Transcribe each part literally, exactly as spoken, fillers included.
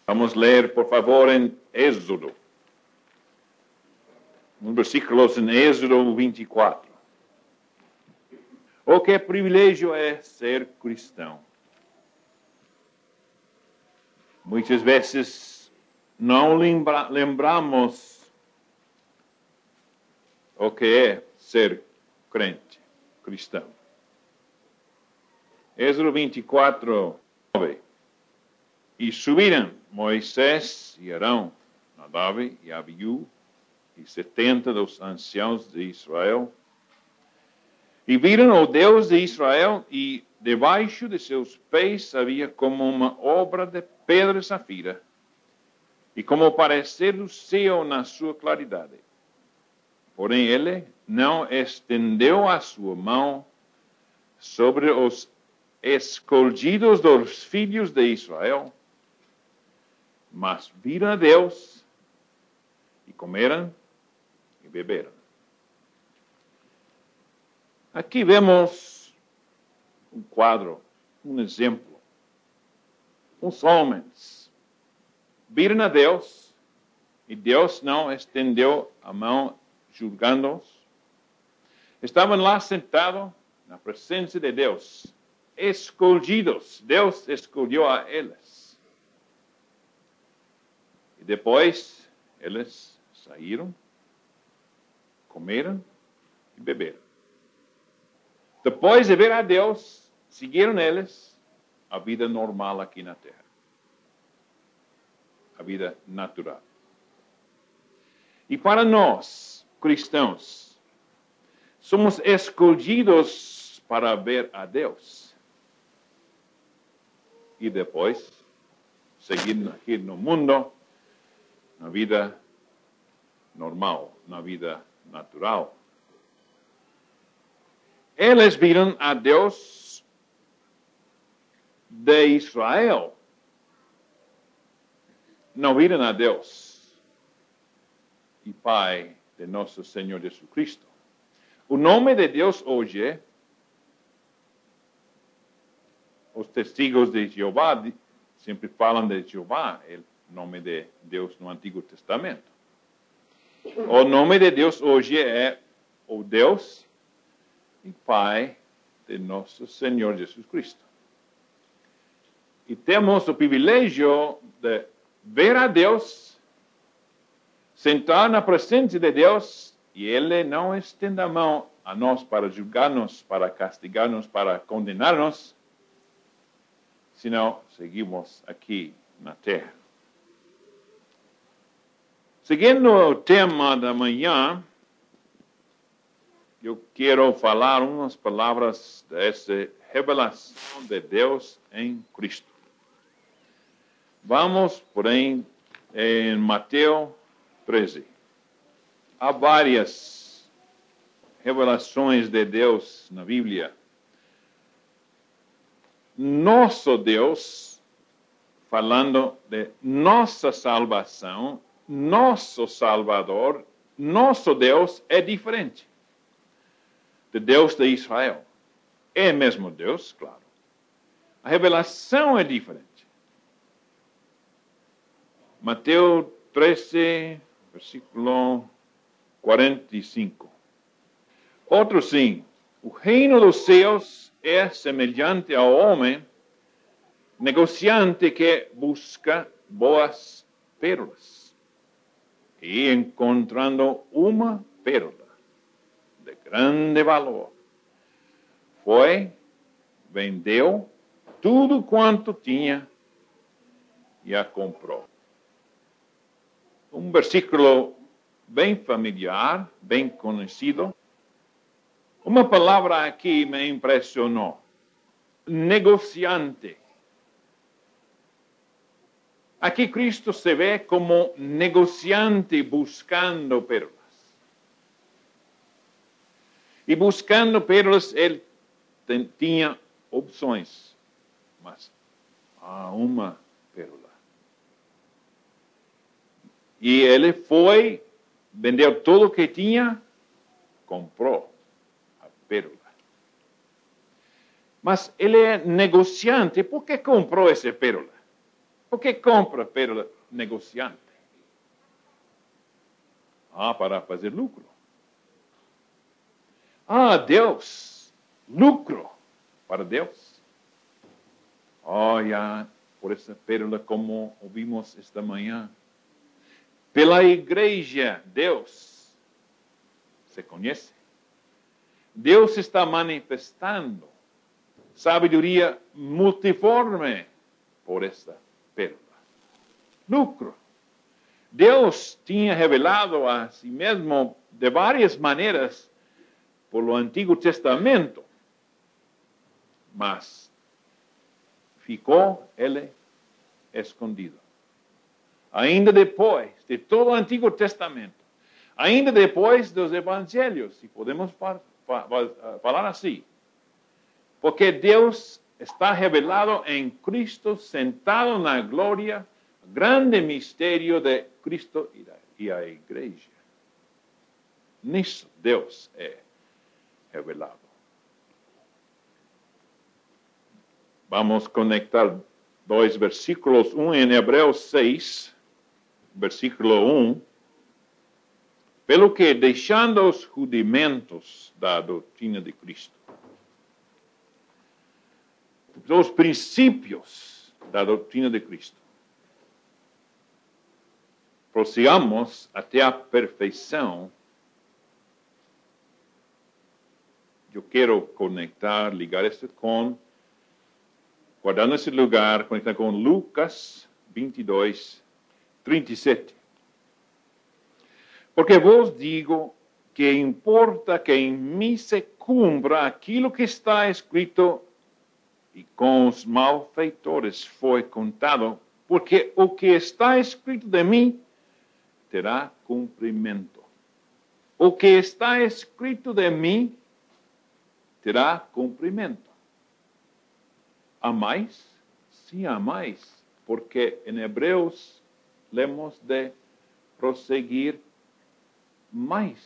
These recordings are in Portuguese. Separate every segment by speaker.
Speaker 1: Vamos ler, por favor, em Êxodo. Uns versículos em Êxodo vinte e quatro. O que privilégio é ser cristão. Muitas vezes não lembra, lembramos o que é ser crente, cristão. Êxodo vinte e quatro, nove. E subiram Moisés e Arão, Nadab e Abiú, e setenta dos anciãos de Israel, e viram o Deus de Israel, e debaixo de seus pés havia como uma obra de pedra e safira, e como o parecer do céu na sua claridade. Porém ele não estendeu a sua mão sobre os escolhidos dos filhos de Israel, mas viram a Deus, e comeram e beberam. Aqui vemos um quadro, um exemplo. Os homens viram a Deus, e Deus não estendeu a mão julgando-os. Estavam lá sentados na presença de Deus, escolhidos. Deus escolheu a eles. E depois eles saíram, comeram e beberam. Depois de ver a Deus, seguiram eles a vida normal aqui na terra. A vida natural. E para nós, cristãos, somos escolhidos para ver a Deus. E depois, seguir aqui no mundo, na vida normal, na vida natural. Eles viram a Deus de Israel. Não viram a Deus e Pai de nosso Senhor Jesus Cristo. O nome de Deus hoje, os testigos de Jeová sempre falam de Jeová, o nome de Deus no Antigo Testamento. O nome de Deus hoje é o Deus e Pai de nosso Senhor Jesus Cristo. E temos o privilégio de ver a Deus, sentar na presença de Deus, e Ele não estende a mão a nós para julgar-nos, para castigar-nos, para condenar-nos, senão seguimos aqui na terra. Seguindo o tema da manhã, eu quero falar umas palavras dessa revelação de Deus em Cristo. Vamos, porém, em Mateus treze. Há várias revelações de Deus na Bíblia. Nosso Deus, falando de nossa salvação, nosso Salvador, nosso Deus é diferente do Deus de Israel. É o mesmo Deus, claro. A revelação é diferente. Mateus treze, versículo quarenta e cinco. Outro sim, o reino dos céus é semelhante ao homem negociante que busca boas pérolas. E encontrando uma pérola de grande valor, foi, vendeu tudo quanto tinha e a comprou. Um versículo bem familiar, bem conhecido. Uma palavra aqui me impressionou. Negociante. Aqui Cristo se vê como negociante buscando pérolas. E buscando pérolas, ele tinha opções. Mas há uma pérola. E ele foi, vendeu tudo o que tinha, comprou a pérola. Mas ele é negociante. Por que comprou essa pérola? Por que compra pelo negociante? Ah, para fazer lucro. Ah, Deus, lucro para Deus. Olha, por essa pérola como ouvimos esta manhã. Pela igreja, Deus se conhece. Deus está manifestando sabedoria multiforme por esta pérola. Lucro. Deus tinha revelado a si mesmo de várias maneiras por o Antigo Testamento, mas ficou ele escondido. Ainda depois de todo o Antigo Testamento, ainda depois dos Evangelhos, se podemos falar assim, porque Deus está revelado em Cristo, sentado na glória, grande mistério de Cristo e a igreja. Nisso Deus é revelado. Vamos conectar dois versículos, um em Hebreus seis, versículo um. Pelo que, deixando os rudimentos da doutrina de Cristo, os princípios da doutrina de Cristo, prossigamos até a perfeição. Eu quero conectar, ligar isso com, guardando esse lugar, conectar com Lucas vinte e dois, trinta e sete. Porque vos digo que importa que em mim se cumpra aquilo que está escrito, e com os malfeitores foi contado, porque o que está escrito de mim terá cumprimento. O que está escrito de mim terá cumprimento. Amais? Sim, amais, porque em Hebreus lemos de prosseguir mais.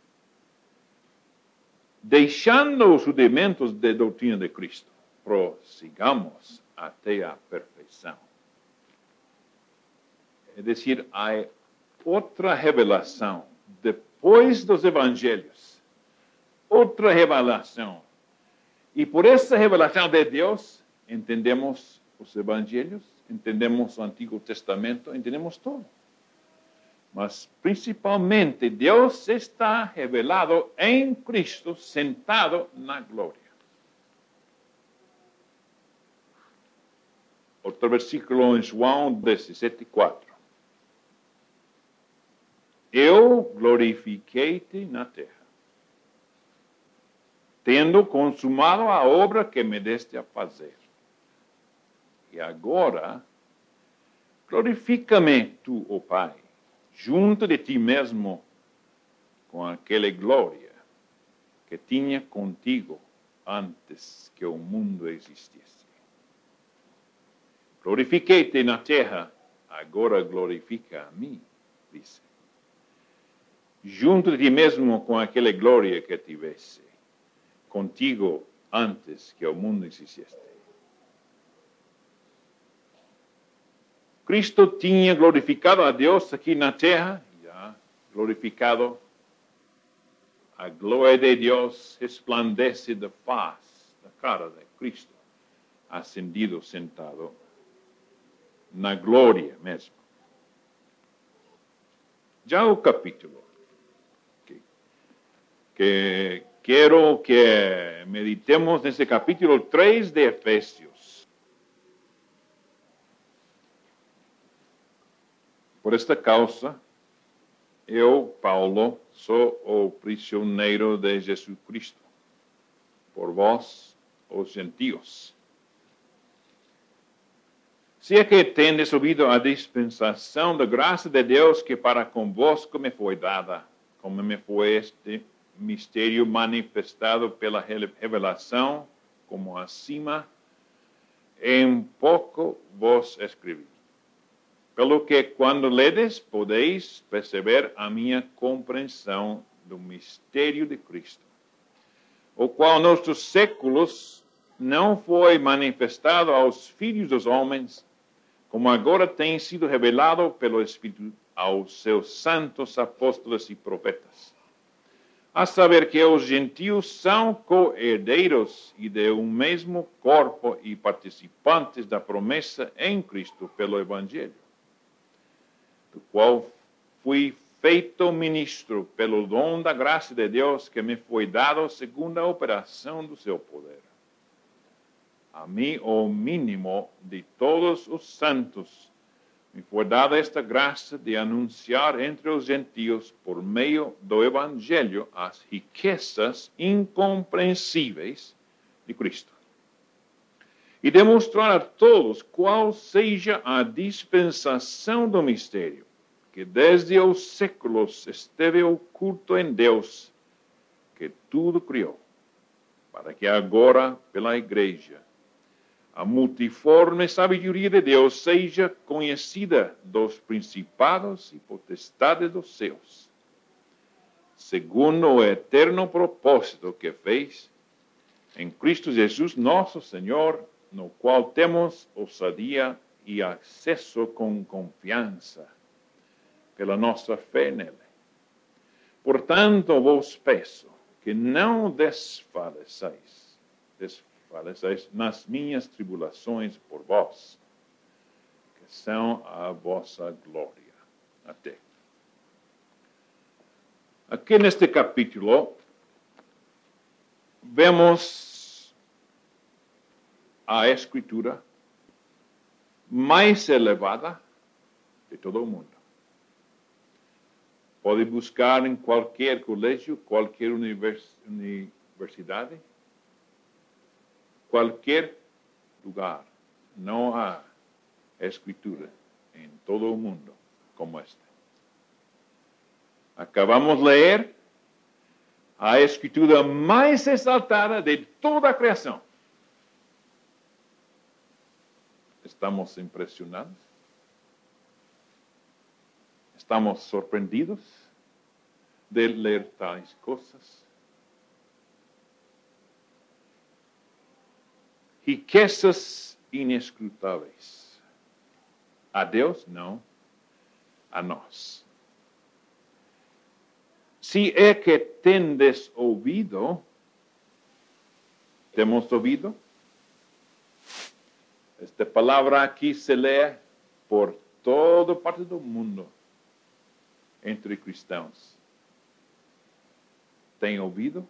Speaker 1: Deixando os rudimentos da doutrina de Cristo, prossigamos até a perfeição. É decir, há outra revelação depois dos evangelhos. Outra revelação. E por essa revelação de Deus, entendemos os evangelhos, entendemos o Antigo Testamento, entendemos tudo. Mas, principalmente, Deus está revelado em Cristo, sentado na glória. Outro versículo em João dezessete, quatro. Eu glorifiquei-te na terra, tendo consumado a obra que me deste a fazer. E agora, glorifica-me tu, ó Pai, junto de ti mesmo, com aquela glória que tinha contigo antes que o mundo existisse. Glorifiquei-te na terra, agora glorifica a mim, disse. Junto de ti mesmo com aquela glória que tivesse contigo antes que o mundo existisse. Cristo tinha glorificado a Deus aqui na terra, já glorificado. A glória de Deus resplandece da face, da cara de Cristo, ascendido, sentado na glória mesmo. Já o capítulo, que, que quero que meditemos nesse capítulo três de Efésios. Por esta causa, eu, Paulo, sou o prisioneiro de Jesus Cristo, por vós, os gentios. Se é que tendes ouvido a dispensação da graça de Deus que para convosco me foi dada, como me foi este mistério manifestado pela revelação, como acima, em pouco vos escrevi. Pelo que, quando ledes, podeis perceber a minha compreensão do mistério de Cristo, o qual nos séculos não foi manifestado aos filhos dos homens, como agora tem sido revelado pelo Espírito aos seus santos apóstolos e profetas. A saber que os gentios são co-herdeiros e de um mesmo corpo e participantes da promessa em Cristo pelo Evangelho, do qual fui feito ministro pelo dom da graça de Deus que me foi dado segundo a operação do seu poder. A mim, o mínimo de todos os santos, me foi dada esta graça de anunciar entre os gentios, por meio do Evangelho, as riquezas incompreensíveis de Cristo, e demonstrar a todos qual seja a dispensação do mistério, que desde os séculos esteve oculto em Deus, que tudo criou, para que agora, pela Igreja, a multiforme sabedoria de Deus seja conhecida dos principados e potestades dos céus, segundo o eterno propósito que fez em Cristo Jesus nosso Senhor, no qual temos ousadia e acesso com confiança, pela nossa fé nele. Portanto, vos peço que não desfaleçais, desfaleçais nas minhas tribulações por vós, que são a vossa glória. Até. Aqui neste capítulo, vemos a escritura mais elevada de todo o mundo. Pode buscar em qualquer colégio, qualquer univers, universidade, qualquer lugar. Não há escritura em todo o mundo como esta. Acabamos de ler a escritura mais exaltada de toda a criação. Estamos impressionados? Estamos surpreendidos de ler tais coisas? Riquezas inescrutáveis. A Deus, não. A nós. Se é que tendes ouvido, temos ouvido? Esta palavra aqui se lê por toda parte do mundo, entre cristãos. Tem ouvido?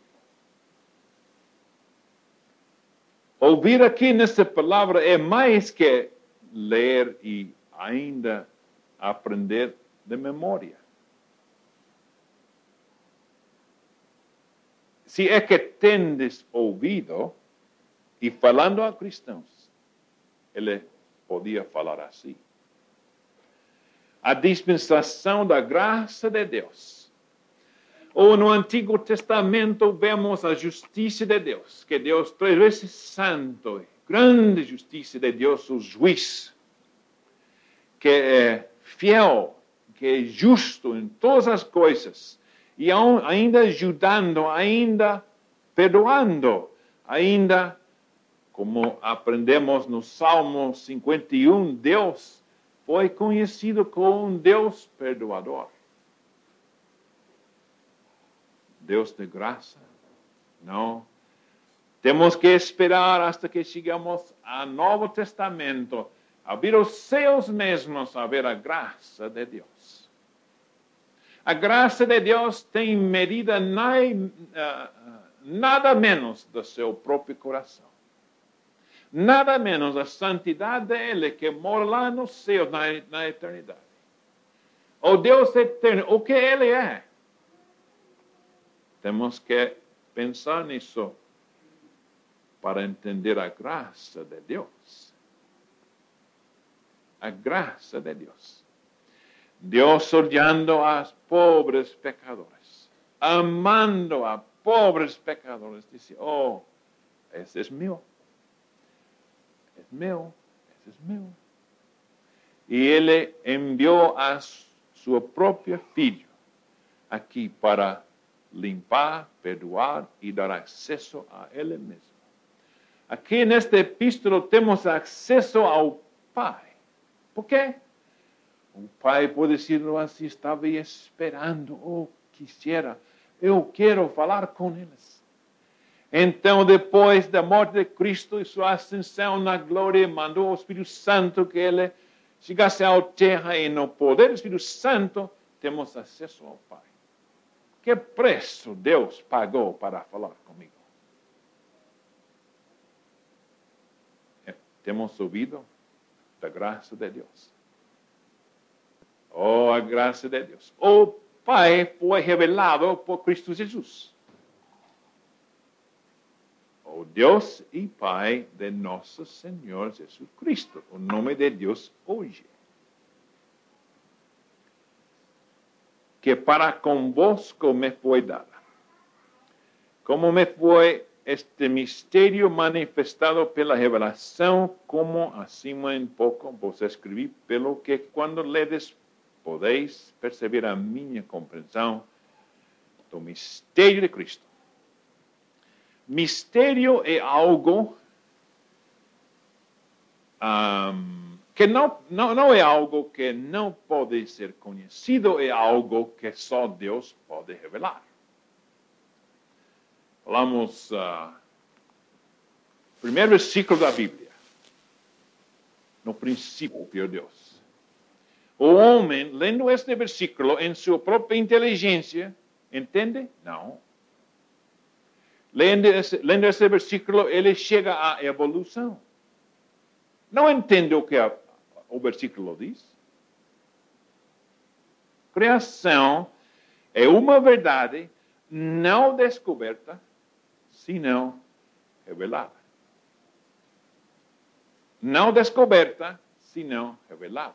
Speaker 1: Ouvir aqui nessa palavra é mais que ler e ainda aprender de memória. Se é que tendes ouvido, e falando a cristãos, ele podia falar assim. A dispensação da graça de Deus. Ou no Antigo Testamento vemos a justiça de Deus, que Deus três vezes santo, grande justiça de Deus, o juiz, que é fiel, que é justo em todas as coisas, e ainda ajudando, ainda perdoando, ainda, como aprendemos no Salmo cinquenta e um, Deus foi conhecido como um Deus perdoador. Deus de graça? Não. Temos que esperar hasta que chegamos ao Novo Testamento, a ver os céus mesmos, a ver a graça de Deus. A graça de Deus tem medida nada menos do seu próprio coração. Nada menos a santidade dele que mora lá no céu, na, na eternidade. O Deus eterno, o que ele é. Temos que pensar nisso para entender a graça de Deus. A graça de Deus. Deus olhando a pobres pecadores, amando a pobres pecadores, disse, oh, esse é meu. É meu, esse é meu. E ele enviou a seu próprio filho aqui para limpar, perdoar e dar acesso a ele mesmo. Aqui nesta epístola temos acesso ao Pai Por quê? O pai pode decirlo assim, estava esperando, oh, quisiera, eu quero falar com eles. Então, depois da morte de Cristo e sua ascensão na glória, mandou o Espírito Santo que ele chegasse à terra e no poder do Espírito Santo temos acesso ao Pai. Que preço Deus pagou para falar comigo? É, temos ouvido da graça de Deus. Oh, a graça de Deus. O Pai foi revelado por Cristo Jesus. O Deus e Pai de nosso Senhor Jesus Cristo. O nome de Deus hoje. Que para convosco me foi dada. Como me foi este mistério manifestado pela revelação, como acima em pouco vos escrevi, pelo que quando ledes podeis perceber a minha compreensão do mistério de Cristo. Mistério é algo um, que não, não, não é algo que não pode ser conhecido, é algo que só Deus pode revelar. Falamos, uh, primeiro versículo da Bíblia. No princípio, Deus. O homem, lendo este versículo em sua própria inteligência, entende? Não. Lendo esse, lendo esse versículo, ele chega à evolução. Não entende o que a, o versículo diz? Criação é uma verdade não descoberta, senão revelada. Não descoberta, senão revelada.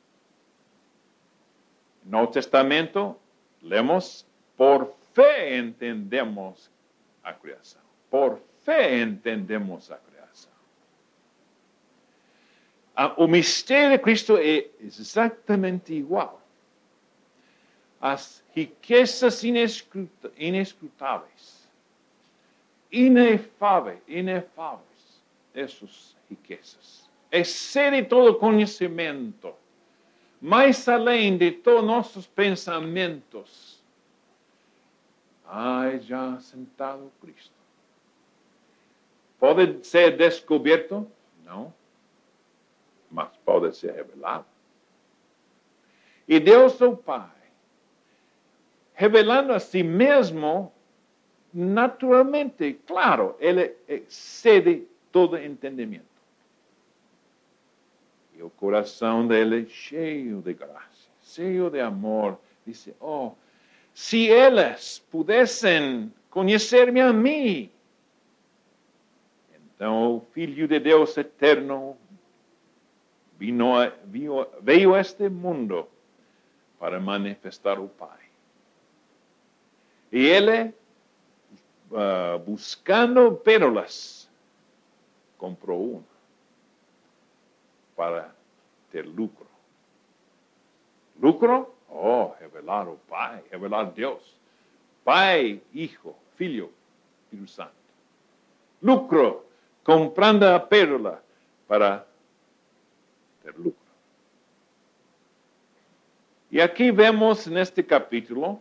Speaker 1: No Testamento, lemos, por fé entendemos a criação. Por fé entendemos a criação. O mistério de Cristo é exatamente igual. As riquezas inescrutáveis, inefáveis, inefáveis, essas riquezas. Excede todo conhecimento, mais além de todos nossos pensamentos. Ai, já sentado Cristo. Pode ser descoberto? Não. Mas pode ser revelado. E Deus, o Pai, revelando a si mesmo, naturalmente, claro, ele excede todo entendimento. E o coração dele cheio de graça, cheio de amor, disse, oh, se eles pudessem conhecer-me a mim, então o Filho de Deus eterno vino, veio, veio a este mundo para manifestar o Pai. E ele, uh, buscando pérolas, comprou uma para ter lucro. Lucro? Oh, revelar o Pai, revelar Deus. Pai, Hijo, Filho, Espírito Santo. Lucro, comprando a pérola para ter lucro. E aqui vemos neste capítulo,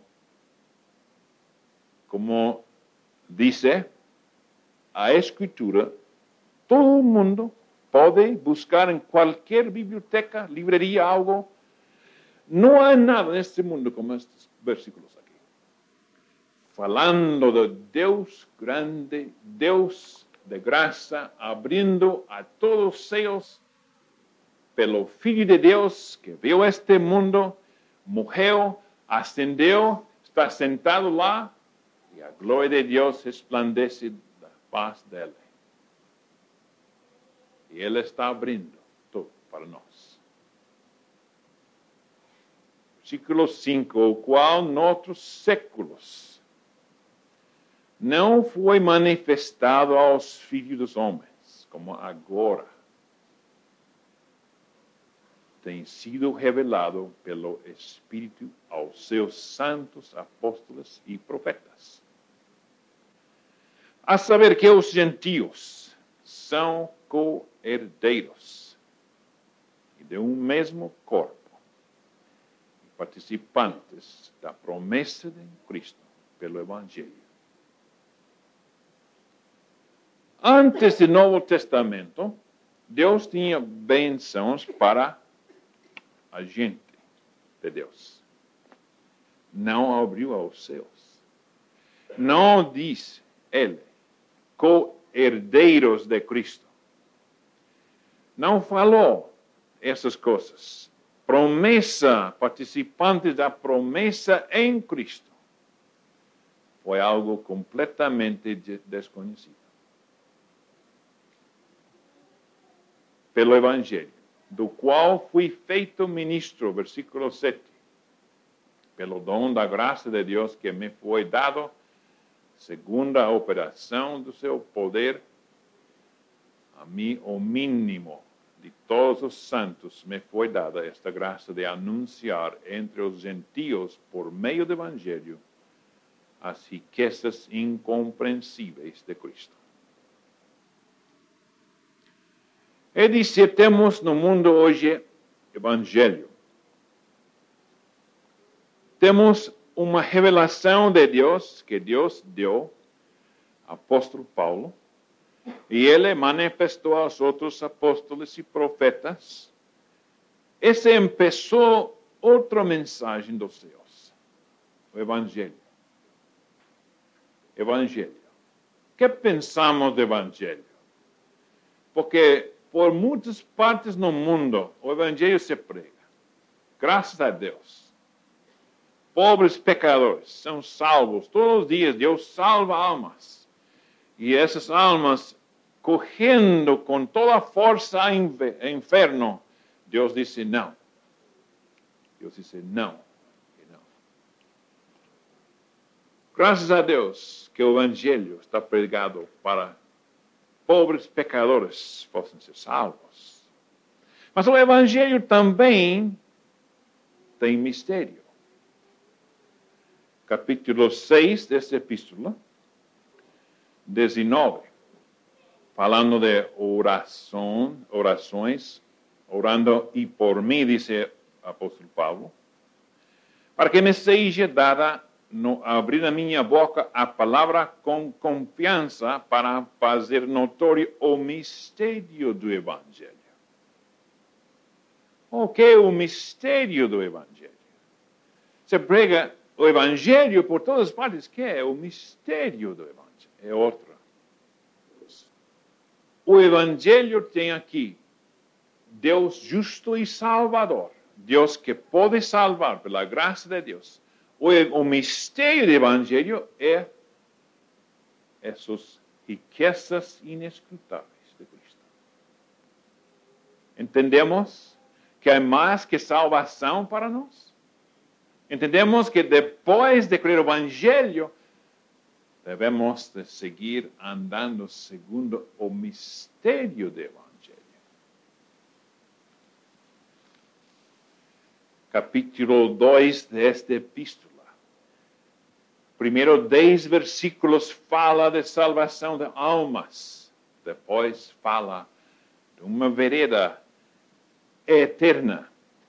Speaker 1: como dice a Escritura, todo mundo pode buscar em qualquer biblioteca, livraria, algo. Não há nada neste mundo como estes versículos aqui. Falando de Deus grande, Deus de graça, abrindo a todos os céus pelo Filho de Deus que veio a este mundo, morreu, ascendeu, está sentado lá e a glória de Deus resplandece da paz dele. E ele está abrindo tudo para nós. Versículo cinco, o qual noutros séculos não foi manifestado aos filhos dos homens, como agora tem sido revelado pelo Espírito aos seus santos apóstolos e profetas. A saber que os gentios são co-herdeiros de um mesmo corpo, participantes da promessa de Cristo pelo Evangelho. Antes do Novo Testamento, Deus tinha bênçãos para a gente de Deus. Não abriu aos céus. Não disse ele, co-herdeiros de Cristo. Não falou essas coisas. Promessa, participantes da promessa em Cristo. Foi algo completamente desconhecido. Pelo Evangelho, do qual fui feito ministro, versículo sete, pelo dom da graça de Deus que me foi dado, segundo a operação do seu poder, a mim o mínimo de todos os santos me foi dada esta graça de anunciar entre os gentios, por meio do Evangelho, as riquezas incompreensíveis de Cristo. É dizer, temos no mundo hoje Evangelho. Temos uma revelação de Deus, que Deus deu ao apóstolo Paulo, e ele manifestou aos outros apóstolos e profetas. Esse começou outra mensagem dos céus, o Evangelho. Evangelho. O que pensamos do Evangelho? Porque por muitas partes no mundo, o Evangelho se prega. Graças a Deus. Pobres pecadores são salvos. Todos os dias Deus salva almas. E essas almas, correndo com toda a força ao inferno, Deus disse não. Deus disse não. E não. Graças a Deus que o Evangelho está pregado para pobres pecadores possam ser salvos. Mas o Evangelho também tem mistério. Capítulo seis desta epístola, dezenove, falando de oração, orações, orando e por mim, disse o apóstolo Paulo, para que me seja dada no abrir a minha boca a palavra com confiança para fazer notório o mistério do Evangelho. O que é o mistério do Evangelho? Se prega o Evangelho por todas as partes. O que é o mistério do Evangelho? É outra. O Evangelho tem aqui Deus justo e salvador. Deus que pode salvar pela graça de Deus. O, o mistério do Evangelho é essas riquezas inescrutáveis de Cristo. Entendemos que há mais que salvação para nós? Entendemos que depois de crer o Evangelho, devemos de seguir andando segundo o mistério do Evangelho. Capítulo dois desta epístola. Primeiro dez versículos fala de salvação de almas. Depois fala de uma vereda eterna.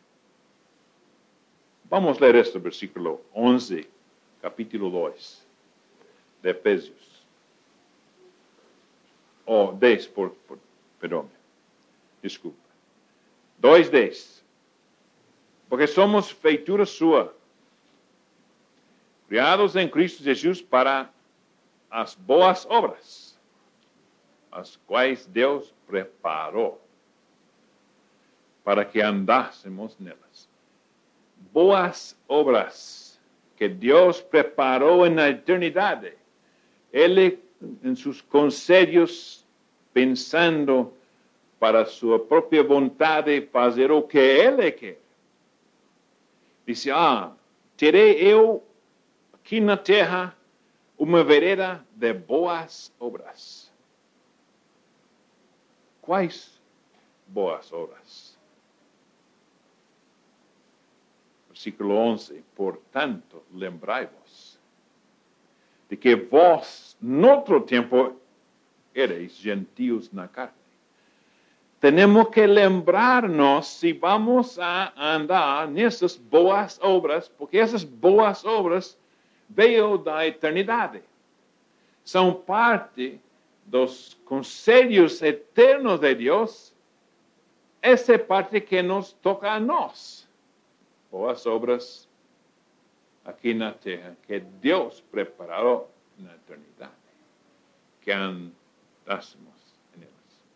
Speaker 1: Vamos ler este versículo onze, capítulo dois de Efésios. Oh, dez, por, por, perdão. Desculpa. dois, dez. Porque somos feitura sua, criados em Cristo Jesus para as boas obras, as quais Deus preparou para que andássemos nelas. Boas obras que Deus preparou na eternidade. Ele, em seus conselhos, pensando para a sua própria vontade, fazer o que Ele quer. Disse, ah, terei eu aqui na terra uma vereda de boas obras. Quais boas obras? Versículo onze, portanto, lembrai-vos de que vós, noutro tempo, ereis gentios na carne, tenemos que lembrarnos si vamos a andar en esas boas obras, porque esas boas obras veio da eternidade. São parte dos conselhos eternos de Deus. Essa é parte que nos toca a nós. Boas obras aqui na terra, que Deus preparou na eternidade, que andássemos nelas.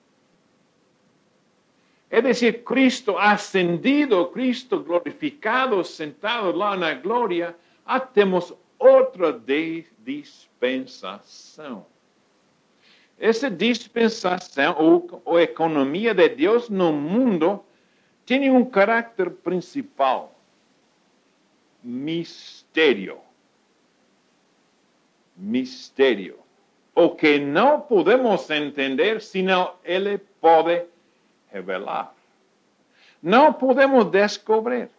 Speaker 1: É decir, Cristo ascendido, Cristo glorificado, sentado lá na glória, ah, temos outra de dispensação. Essa dispensação, ou, ou economia de Deus no mundo, tem um caráter principal: mistério. Mistério. O que não podemos entender, senão Ele pode revelar. Não podemos descobrir.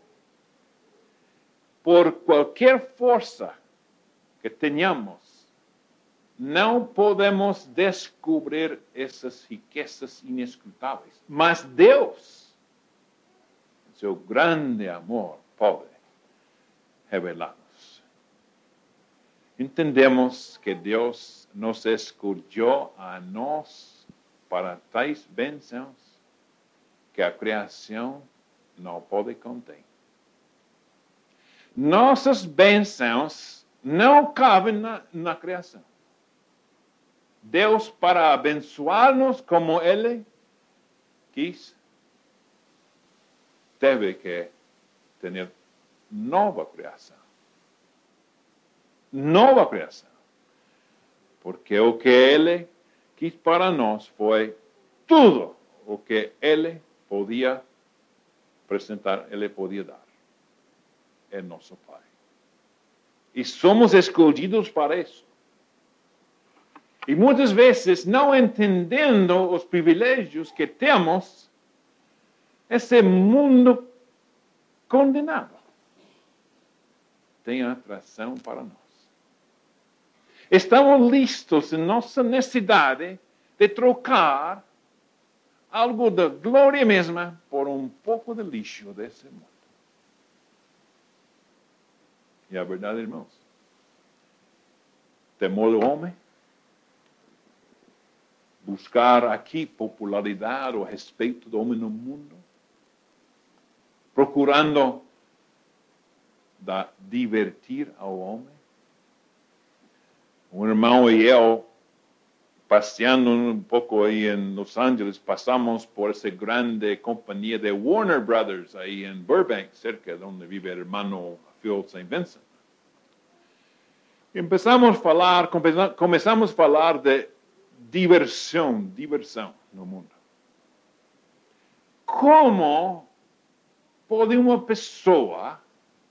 Speaker 1: Por qualquer força que tenhamos, não podemos descobrir essas riquezas inescrutáveis. Mas Deus, em seu grande amor, pode revelar-nos. Entendemos que Deus nos escolheu a nós para tais bênçãos que a criação não pode conter. Nossas bênçãos não cabem na, na criação. Deus, para abençoar-nos como Ele quis, teve que ter nova criação. Nova criação. Porque o que Ele quis para nós foi tudo o que Ele podia apresentar, Ele podia dar. É nosso Pai. E somos escolhidos para isso. E muitas vezes, não entendendo os privilégios que temos, esse mundo condenado tem atração para nós. Estamos listos em nossa necessidade de trocar algo da glória mesma por um pouco de lixo desse mundo. E a verdade, irmãos, temor do homem, buscar aqui popularidade ou respeito do homem no mundo, procurando da, divertir ao homem. Um irmão e eu, passeando um pouco aí em Los Angeles, passamos por essa grande companhia de Warner Brothers aí em Burbank, cerca de onde vive o irmão Phil Saint Vincent. Empezamos a falar, começamos a falar de diversão, diversão no mundo. Como pode uma pessoa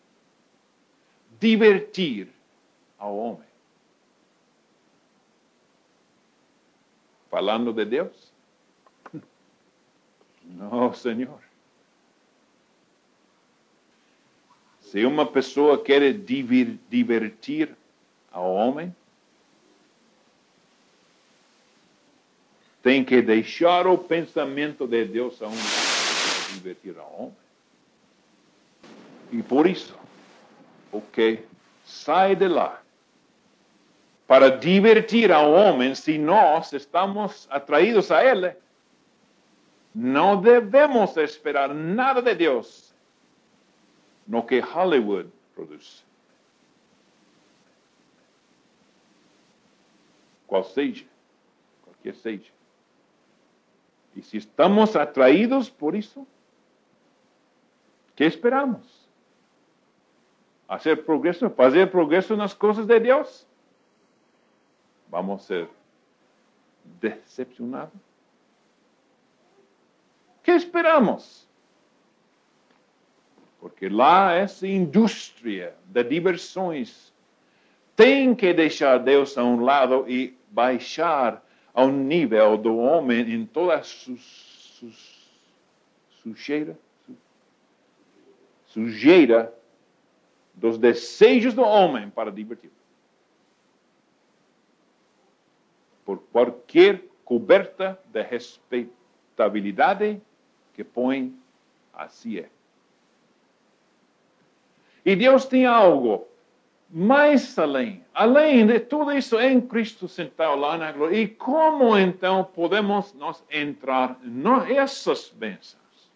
Speaker 1: divertir ao homem? Falando de Deus? Não, Senhor. Se uma pessoa quer divir, divertir ao homem, tem que deixar o pensamento de Deus a um lado, divertir ao homem. E por isso, o que sai de lá para divertir ao homem, se nós estamos atraídos a ele, não devemos esperar nada de Deus no que Hollywood produz. Qual seja, qualquer seja. E se estamos atraídos por isso, que esperamos? Hacer progresso, fazer progresso nas coisas de Deus? Vamos ser decepcionados? Que esperamos? Porque lá essa indústria de diversões tem que deixar Deus a um lado e baixar ao nível do homem em toda a su, su, sujeira, su, sujeira dos desejos do homem para divertir. Por qualquer coberta de respeito estabilidade que põe, assim é. E Deus tem algo mais além, além de tudo isso em Cristo sentado lá na glória. E como então podemos nós entrar nessas bênçãos?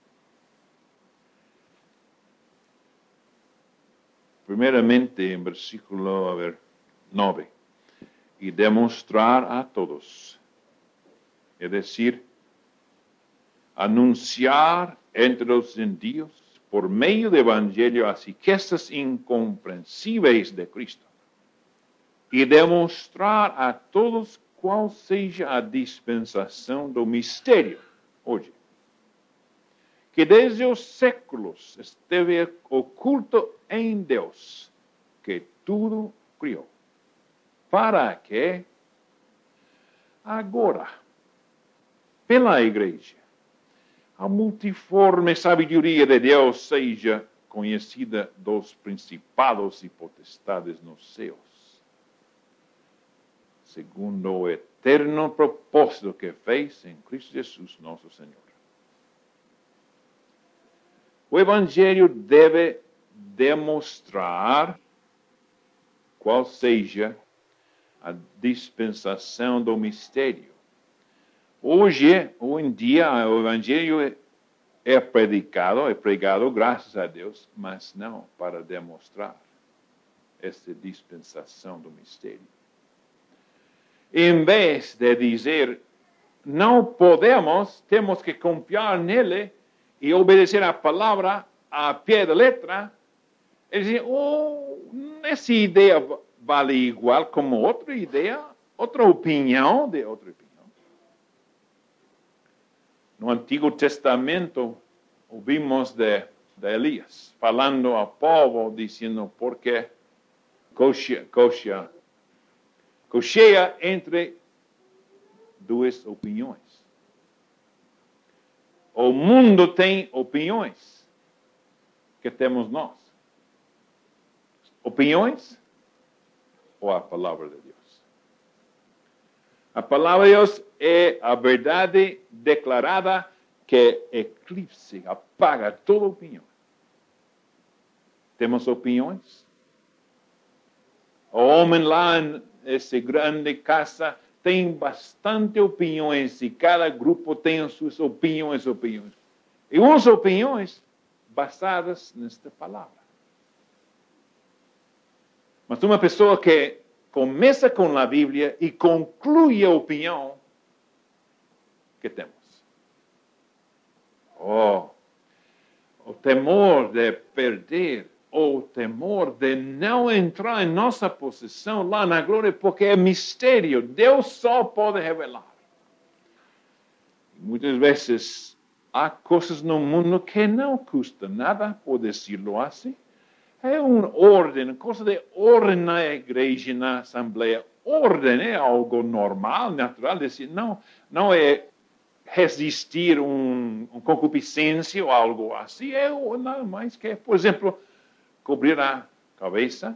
Speaker 1: Primeiramente, em versículo a ver, nove. E demonstrar a todos. É decir, anunciar entre os gentios, por meio do Evangelho, as riquezas incompreensíveis de Cristo. E demonstrar a todos qual seja a dispensação do mistério, hoje, que desde os séculos esteve oculto em Deus, que tudo criou, para que agora, pela igreja, a multiforme sabedoria de Deus seja conhecida dos principados e potestades nos céus, segundo o eterno propósito que fez em Cristo Jesus, nosso Senhor. O Evangelho deve demonstrar qual seja a dispensação do mistério. Hoje, hoje em dia, o Evangelho é predicado, é pregado, graças a Deus, mas não para demonstrar essa dispensação do mistério. Em vez de dizer, não podemos, temos que confiar nele e obedecer a palavra a pé da letra, ele diz, oh, essa ideia vale igual como outra ideia, outra opinião de outra opinião. No Antigo Testamento, ouvimos de, de Elias, falando ao povo, dizendo, porque coxea, coxea, coxea entre duas opiniões. O mundo tem opiniões que temos nós. Opiniões ou a palavra de Deus? A palavra de Deus é a verdade declarada que eclipse, apaga toda opinião. Temos opiniões? O homem lá nessa grande casa tem bastante opiniões e cada grupo tem suas opiniões, opiniões. E umas opiniões basadas nesta palavra. Mas uma pessoa que começa com a Bíblia e conclui a opinião que temos. Oh, o temor de perder, o temor de não entrar em nossa posição lá na glória, porque é mistério, Deus só pode revelar. Muitas vezes há coisas no mundo que não custa nada, por decirlo assim. É uma ordem, coisa de ordem na igreja, na assembleia. Ordem é algo normal, natural. Decir, não, não é resistir a um, um concupiscência ou algo assim. É nada mais que, por exemplo, cobrir a cabeça.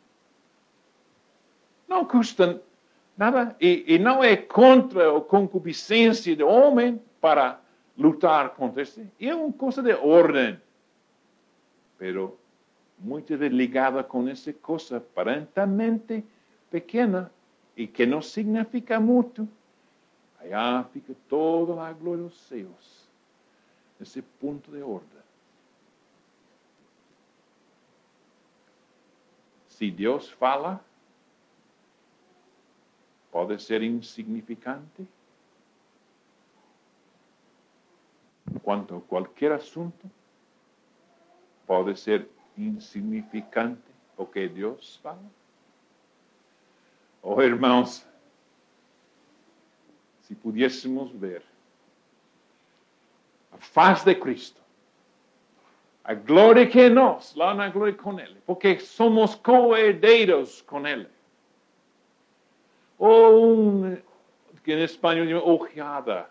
Speaker 1: Não custa nada. E, e não é contra a concupiscência do homem para lutar contra isso. É uma coisa de ordem. Pero muito ligada com essa coisa aparentemente pequena e que não significa muito. Aí fica toda a glória dos céus, nesse ponto de ordem. Se Deus fala, pode ser insignificante. Quanto a qualquer assunto, pode ser insignificante o que Deus fala. Oh, irmãos, se pudéssemos ver a face de Cristo, a glória que é nós, lá na glória com Ele, porque somos co-herdeiros com Ele. Ou um, que em espanhol chama ojeada,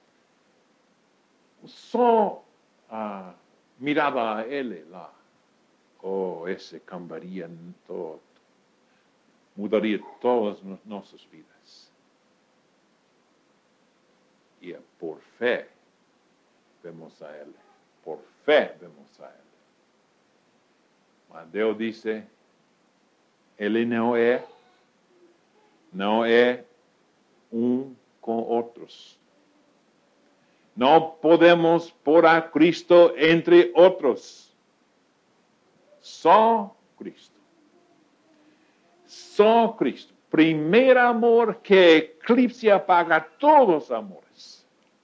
Speaker 1: só ah, mirava a Ele lá. Oh, esse cambiaria todo, mudaria todas as nossas vidas. E é por fé vemos a Él. Por fe vemos a Él. Mas Deus dice, Ele não é, não é um com outros. Não podemos pôr a Cristo entre outros. Só Cristo. Só Cristo. Primeiro amor que eclipse e apaga todos os amores.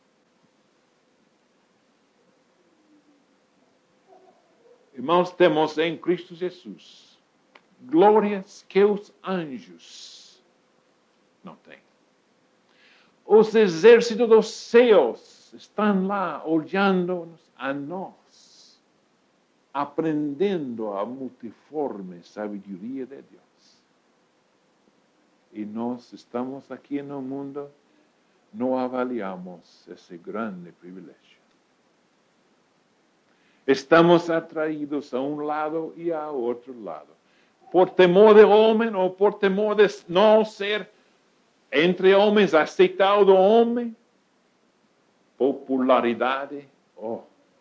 Speaker 1: Irmãos, temos em Cristo Jesus glórias que os anjos não têm. Os exércitos dos céus estão lá olhando a nós, aprendendo a multiforme sabedoria de Deus. E nós estamos aqui no mundo, não avaliamos esse grande privilégio. Estamos atraídos a um lado e a outro lado. Por temor de homem ou por temor de não ser entre homens aceitado do homem. Popularidade. Oh,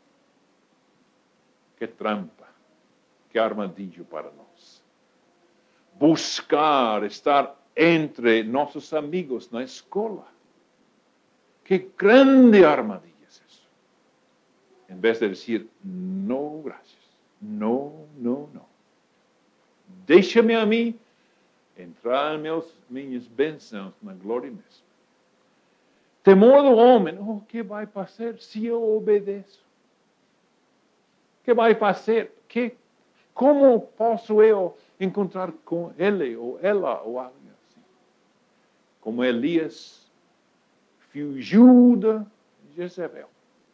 Speaker 1: que trampa, que armadilho para nós. Buscar estar entre nossos amigos na escola. Que grande armadilha. Em vez de dizer, não, graças. Não, não, não. Deixa-me a mim entrar em meus, minhas bênçãos na glória mesmo. Temor do homem. Oh, o que vai fazer se eu obedeço? O que vai fazer? Que, como posso eu encontrar com ele ou ela ou alguém assim? Como Elias fugiu de Jezebel.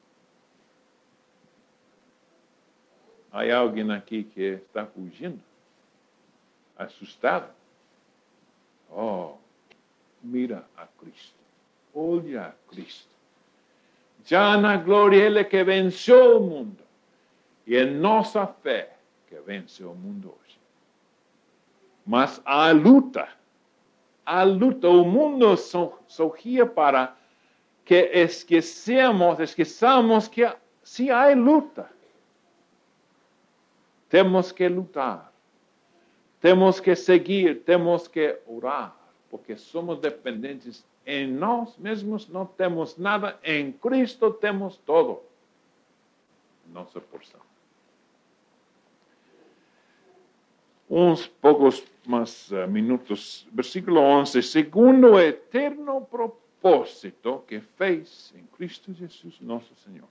Speaker 1: Há alguém aqui que está fugindo? Assustado? Oh, mira a Cristo. Olha a Cristo. Já na glória Ele que venceu o mundo. E é nossa fé que vence o mundo hoje. Mas há luta. Há luta. O mundo sorria para que esquecemos, esqueçamos que se há luta. Temos que lutar, temos que seguir, temos que orar, porque somos dependentes. Em nós mesmos não temos nada, em Cristo temos todo. Nossa porção. Uns poucos mais uh, minutos. Versículo onze. Segundo o eterno propósito que fez em Cristo Jesus, nosso Senhor.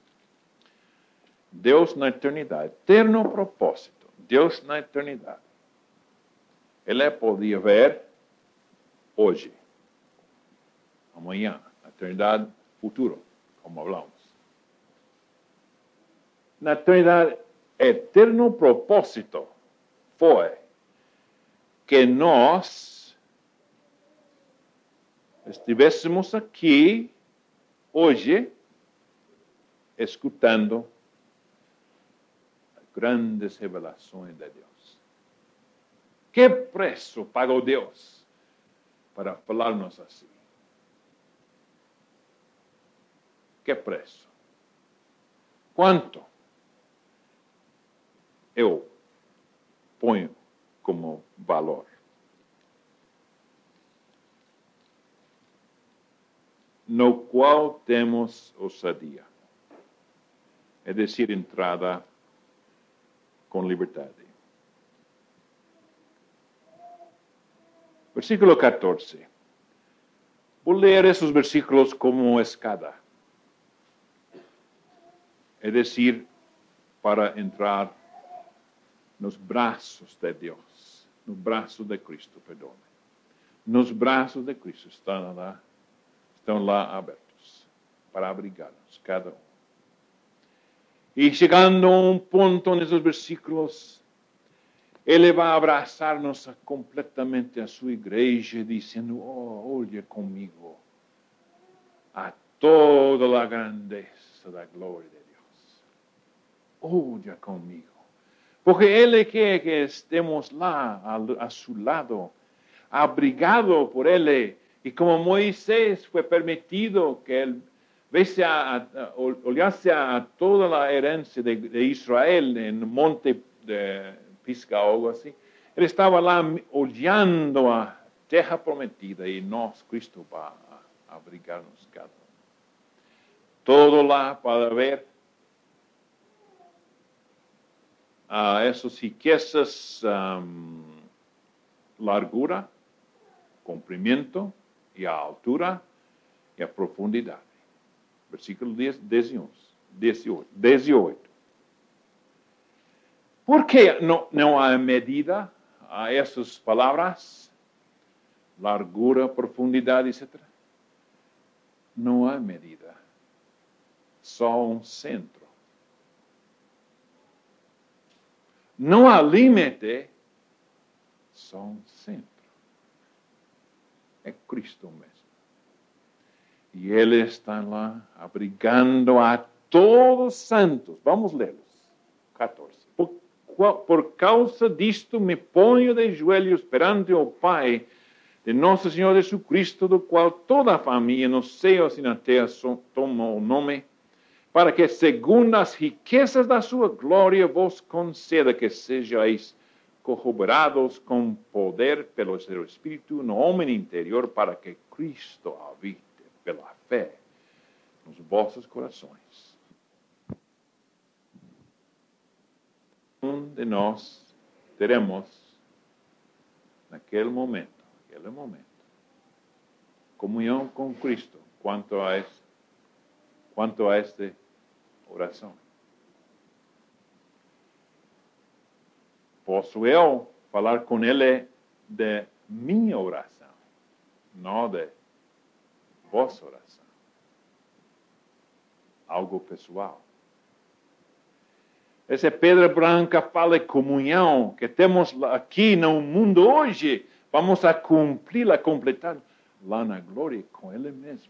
Speaker 1: Deus na eternidade, eterno propósito, Deus na eternidade. Ele podia ver hoje, amanhã, na eternidade, futuro, como falamos. Na eternidade, eterno propósito foi que nós estivéssemos aqui hoje, escutando grandes revelações de Deus. Que preço pagou Deus para falar-nos assim? Que preço? Quanto eu ponho como valor? No qual temos ousadia. É decir, entrada com liberdade. Versículo catorze. Vou ler esses versículos como uma escada. É decir, para entrar nos braços de Deus. No braço de Cristo, perdão. Nos braços de Cristo estão lá, estão lá abertos para abrigar-nos, cada um. E chegando a um ponto nesses versículos, Ele vai abraçar-nos completamente a sua igreja, dizendo, oh, olha comigo a toda a grandeza da glória de Deus. Olha comigo. Porque Ele quer que estemos lá, a, a seu lado, abrigado por Ele. E como Moisés foi permitido que Ele vese a, a, olhase a toda la herencia de, de Israel en el monte de Pisga o algo así, él estaba lá olhando a terra prometida y nós, Cristo, va a abrigarnos cada uno. Todo lá para ver a essas riquezas, um, largura, comprimento y a altura y a profundidad. Versículo dieciocho. ¿Por qué no, no hay medida a esas palabras? Largura, profundidad, etcétera. No hay medida. Só un centro. No hay límite. Só un centro. Es Cristo mismo. Y Él está lá abrigando a todos los santos. Vamos leerlos. catorce. Por, por causa disto me ponho de joelhos perante o Pai de nosso Senhor Jesucristo, do qual toda a família nos céus e na terra toma o nome, para que, segundo as riquezas da sua glória, vos conceda que sejais corroborados com poder pelo seu Espírito no homem interior, para que Cristo habite pela fé nos vossos corações. Um de nós teremos, naquele momento, naquele momento, comunhão com Cristo quanto a este, quanto a esta oração. Posso eu falar com Ele de minha oração, não de vossa oração. Algo pessoal. Essa pedra branca fala de comunhão que temos aqui no mundo hoje. Vamos a cumprir-la, completar lá na glória com Ele mesmo.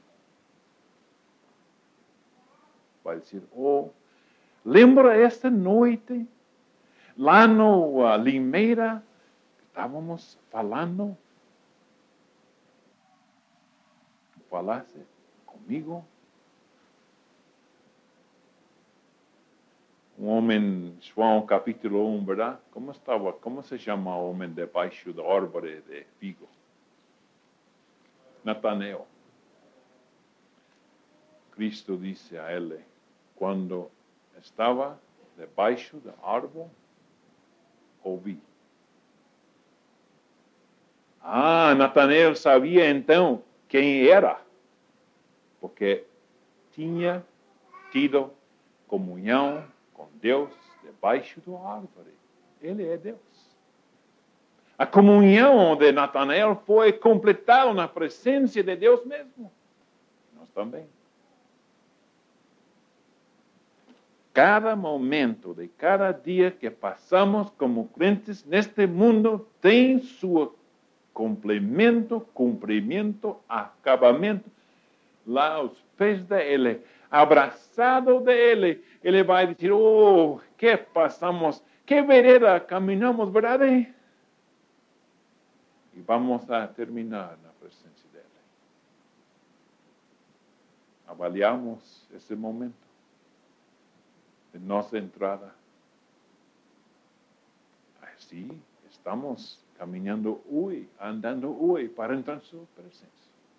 Speaker 1: Vai dizer, oh, lembra esta noite, lá no uh, Limeira, estávamos falando, falasse comigo. Um homem, João capítulo um, verdade? Como estava, como se chama o homem debaixo da árvore de figo? Natanael. Cristo disse a ele, quando estava debaixo da árvore, ouvi. Ah, Natanael sabia então quem era, porque tinha tido comunhão com Deus debaixo da árvore. Ele é Deus. A comunhão de Natanael foi completada na presença de Deus mesmo. Nós também. Cada momento de cada dia que passamos como crentes neste mundo tem seu complemento, cumprimento, acabamento lá aos pés dele, abraçado dele. Ele vai dizer, oh, que passamos, que vereda caminhamos, verdade? E vamos a terminar na presença dele. Avaliamos esse momento de nossa entrada. Assim, estamos caminhando hoje, andando hoje para entrar em sua presença.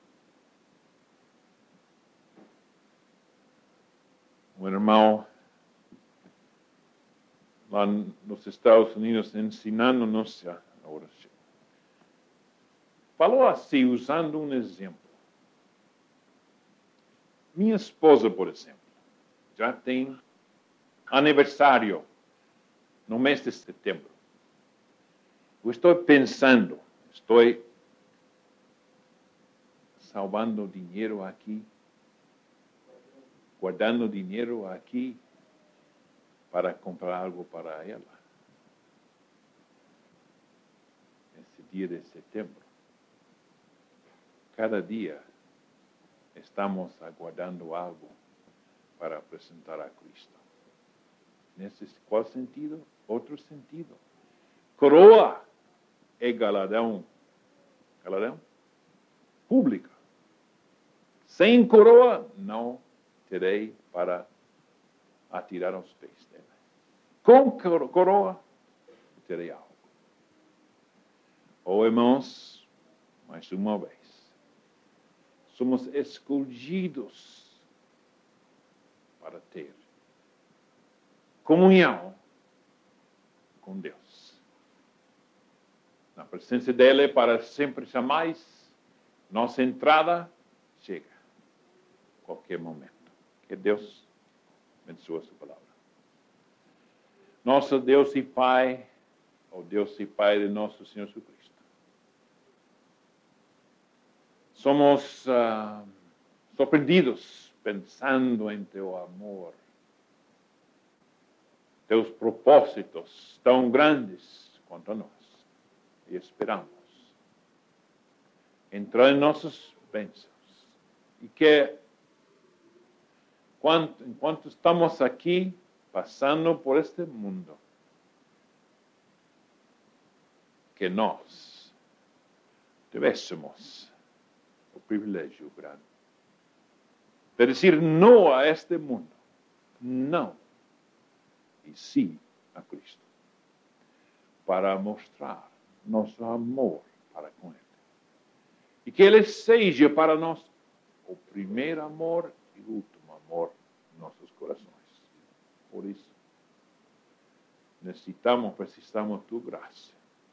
Speaker 1: Um irmão lá nos Estados Unidos ensinando-nos a oração. Falou assim, usando um exemplo. Minha esposa, por exemplo, já tem aniversário no mês de setembro. Eu estou pensando, estou salvando dinheiro aqui, guardando dinheiro aqui para comprar algo para ela. Esse dia de setembro. Cada dia estamos aguardando algo para apresentar a Cristo. Nesse qual sentido? Outro sentido. Coroa é galardão. Galardão? Pública. Sem coroa, não terei para atirar aos pés dele. Com coroa, terei algo. Oh, irmãos, mais uma vez, somos escolhidos para ter comunhão com Deus. Na presença dele, para sempre jamais, nossa entrada chega a qualquer momento. Que Deus abençoe a sua palavra. Nosso Deus e Pai, o Deus e Pai de nosso Senhor Jesus Cristo. Somos uh, surpreendidos pensando em teu amor, teus propósitos tão grandes quanto a nós. E esperamos entrar em nossas bênçãos. E que, enquanto, enquanto estamos aqui, passando por este mundo, que nós tivéssemos o privilégio grande de dizer não a este mundo, não, e sim a Cristo, para mostrar nosso amor para com Ele. E que Ele seja para nós o primeiro amor e o último amor em nossos corações. Por isso, necessitamos, precisamos de tua graça.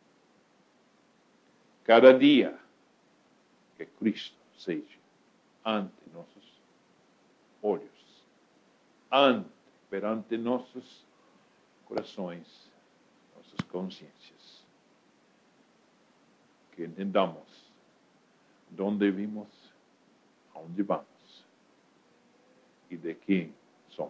Speaker 1: Cada dia que Cristo seja ante nossos olhos, ante, perante nossos corações, nossas consciências. Que entendamos de onde vimos, aonde vamos e de quem somos.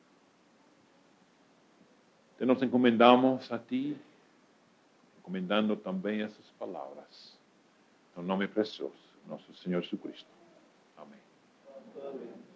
Speaker 1: Então nos encomendamos a Ti, encomendando também essas palavras, no nome precioso, nosso Senhor Jesus Cristo. Amém. Amém.